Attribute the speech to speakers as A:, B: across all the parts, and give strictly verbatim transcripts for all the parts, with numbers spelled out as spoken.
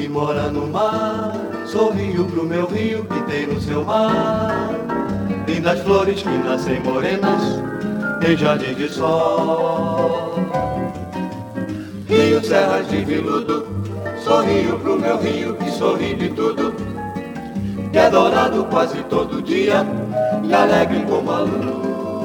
A: que mora no mar, sorrio pro meu rio que tem no seu mar. Lindas flores que nascem morenas em jardim de sol. Rio, serras de veludo, sorrio pro meu rio que sorri de tudo, que é dourado quase todo dia e alegre como a luz.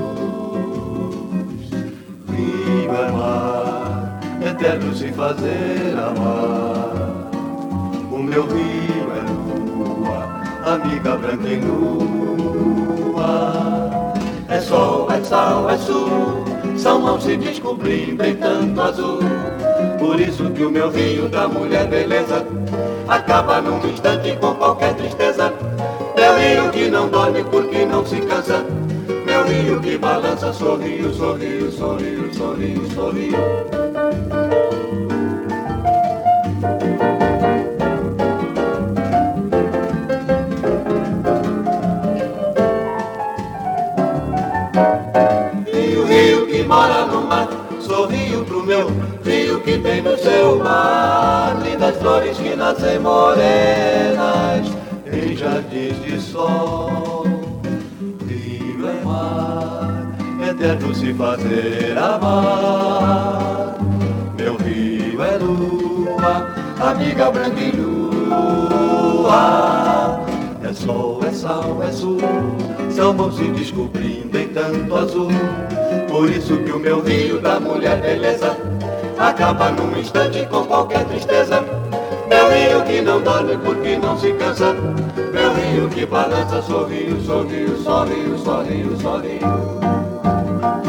A: Rio é mar, eterno sem fazer amar. O meu rio é lua, amiga branca e nua. É sol, é sal, é sul, são mãos se descobrindo em tanto azul. Por isso que o meu rio da mulher beleza acaba num instante com qualquer tristeza. Meu rio que não dorme porque não se cansa, meu rio que balança, sorrio, sorrio, sorrio, sorrio, sorrio. Rio, rio que mora no mar, sorrio pro meu rio que tem no seu mar. Lindas flores que nascem morenas em jardins de sol. Rio é mar, eterno se fazer amar. Meu rio é lua, amiga branca e lua. É sol, é sal, é sul, são bons se descobrindo em tanto azul. Por isso que o meu rio da mulher beleza acaba num instante com qualquer tristeza. Meu rio que não dorme porque não se cansa, meu rio que balança, sorrio, sorrio, sorrio, sorrio, sorrio.